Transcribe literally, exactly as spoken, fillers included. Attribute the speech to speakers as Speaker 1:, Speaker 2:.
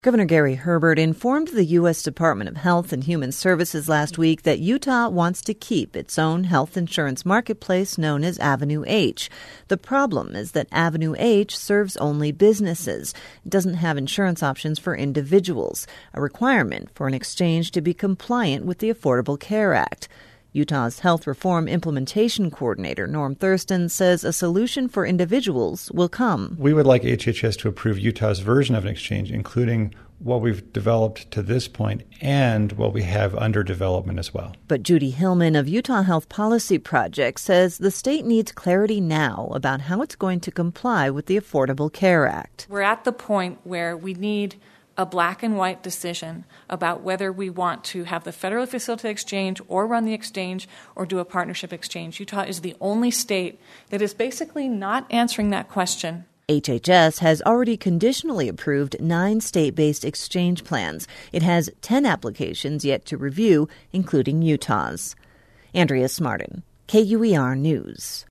Speaker 1: Governor Gary Herbert informed the U S Department of Health and Human Services last week that Utah wants to keep its own health insurance marketplace known as Avenue H. The problem is that Avenue H serves only businesses. It doesn't have insurance options for individuals, a requirement for an exchange to be compliant with the Affordable Care Act. Utah's Health Reform Implementation Coordinator, Norm Thurston, says a solution for individuals will come.
Speaker 2: We would like H H S to approve Utah's version of an exchange, including what we've developed to this point and what we have under development as well.
Speaker 1: But Judy Hillman of Utah Health Policy Project says the state needs clarity now about how it's going to comply with the Affordable Care Act.
Speaker 3: We're at the point where we need a black and white decision about whether we want to have the federally facilitated exchange or run the exchange or do a partnership exchange. Utah is the only state that is basically not answering that question.
Speaker 1: H H S has already conditionally approved nine state-based exchange plans. It has ten applications yet to review, including Utah's. Andrea Smartin, K U E R News.